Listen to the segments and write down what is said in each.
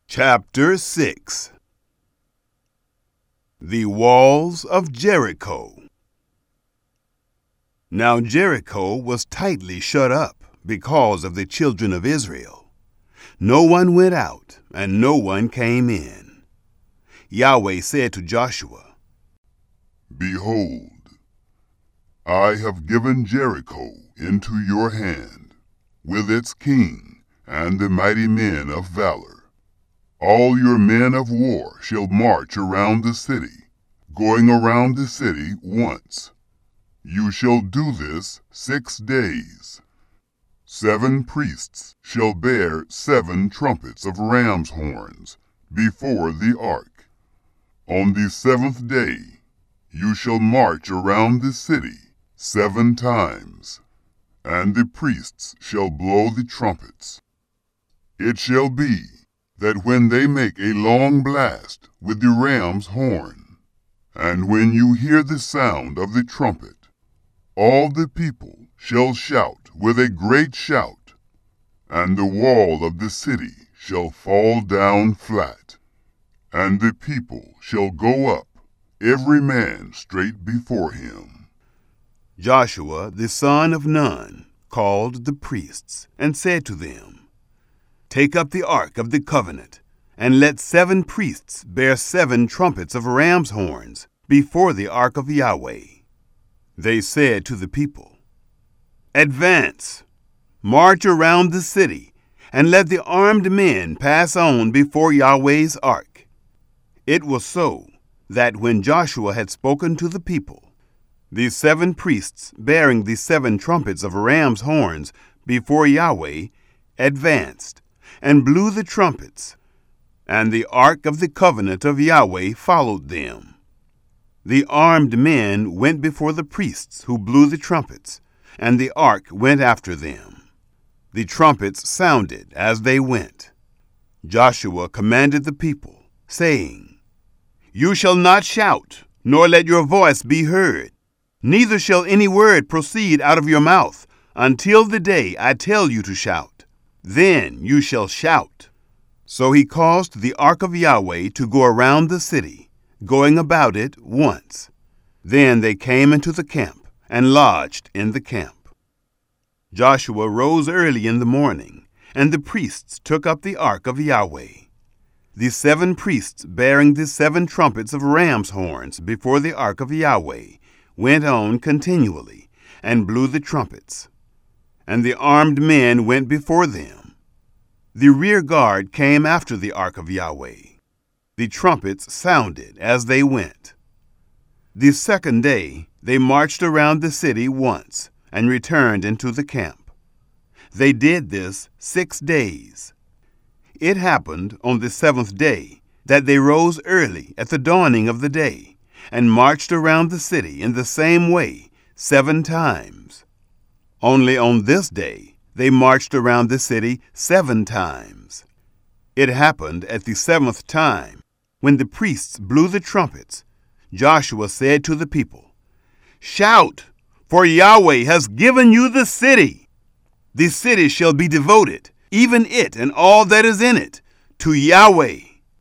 Chapter 6. The Walls of Jericho. Now Jericho was tightly shut up because of the children of Israel. No one went out, and no one came in. Yahweh said to Joshua, Behold, I have given Jericho into your hand, with its king and the mighty men of valor. All your men of war shall march around the city, going around the city once. You shall do this 6 days. 7 priests shall bear 7 trumpets of ram's horns before the ark. On the 7th day you shall march around the city 7 times, and the priests shall blow the trumpets. It shall be that when they make a long blast with the ram's horn, and when you hear the sound of the trumpet, all the people shall shout with a great shout, and the wall of the city shall fall down flat, and the people shall go up, every man straight before him. Joshua the son of Nun called the priests and said to them, Take up the ark of the covenant, and let 7 priests bear 7 trumpets of ram's horns before the ark of Yahweh. They said to the people, Advance, march around the city, and let the armed men pass on before Yahweh's ark. It was so that when Joshua had spoken to the people, the 7 priests bearing the 7 trumpets of ram's horns before Yahweh advanced and blew the trumpets, and the ark of the covenant of Yahweh followed them. The armed men went before the priests who blew the trumpets, and the ark went after them. The trumpets sounded as they went. Joshua commanded the people, saying, You shall not shout, nor let your voice be heard, neither shall any word proceed out of your mouth, until the day I tell you to shout. Then you shall shout. So he caused the ark of Yahweh to go around the city, going about it once. Then they came into the camp and lodged in the camp. Joshua rose early in the morning, and the priests took up the ark of Yahweh. The 7 priests bearing the 7 trumpets of ram's horns before the ark of Yahweh went on continually and blew the trumpets, and the armed men went before them. The rear guard came after the ark of Yahweh. The trumpets sounded as they went. The 2nd day they marched around the city once and returned into the camp. They did this 6 days. It happened on the 7th day that they rose early at the dawning of the day and marched around the city in the same way 7 times. Only on this day they marched around the city 7 times. It happened at the 7th time, when the priests blew the trumpets, Joshua said to the people, Shout, for Yahweh has given you the city. The city shall be devoted, even it and all that is in it, to Yahweh.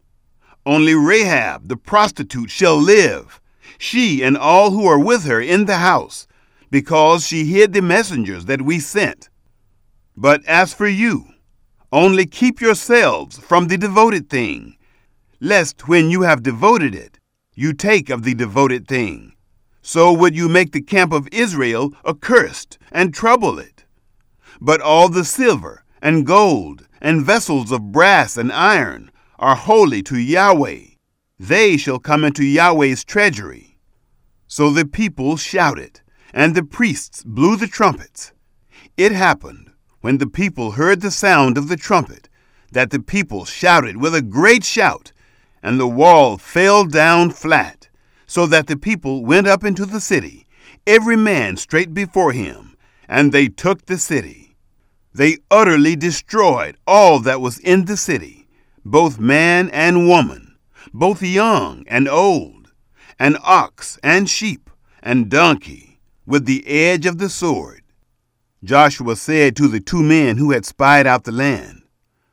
Only Rahab the prostitute shall live, she and all who are with her in the house, because she hid the messengers that we sent. But as for you, only keep yourselves from the devoted thing, lest when you have devoted it, you take of the devoted thing. So would you make the camp of Israel accursed and trouble it. But all the silver and gold and vessels of brass and iron are holy to Yahweh. They shall come into Yahweh's treasury. So the people shouted, and the priests blew the trumpets. It happened, when the people heard the sound of the trumpet, that the people shouted with a great shout, and the wall fell down flat, so that the people went up into the city, every man straight before him, and they took the city. They utterly destroyed all that was in the city, both man and woman, both young and old, and ox and sheep and donkey, with the edge of the sword. Joshua said to the 2 men who had spied out the land,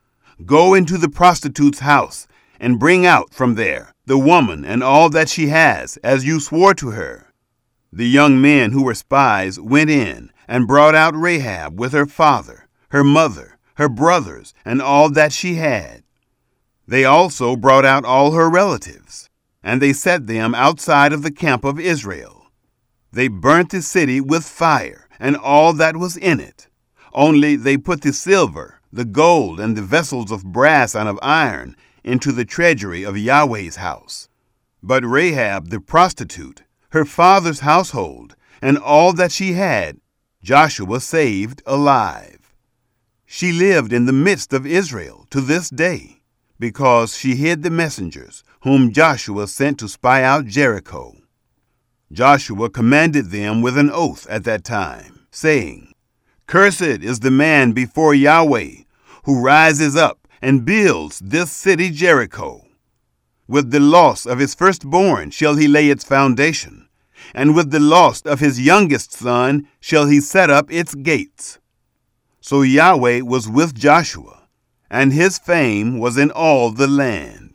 Go into the prostitute's house, and bring out from there the woman and all that she has, as you swore to her." The young men who were spies went in and brought out Rahab with her father, her mother, her brothers, and all that she had. They also brought out all her relatives, and they set them outside of the camp of Israel. They burnt the city with fire and all that was in it. Only they put the silver, the gold, and the vessels of brass and of iron into the treasury of Yahweh's house. But Rahab the prostitute, her father's household, and all that she had, Joshua saved alive. She lived in the midst of Israel to this day, because she hid the messengers whom Joshua sent to spy out Jericho. Joshua commanded them with an oath at that time, saying, "Cursed is the man before Yahweh, who rises up and builds this city Jericho. With the loss of his firstborn shall he lay its foundation, and with the loss of his youngest son shall he set up its gates." So Yahweh was with Joshua, and his fame was in all the land.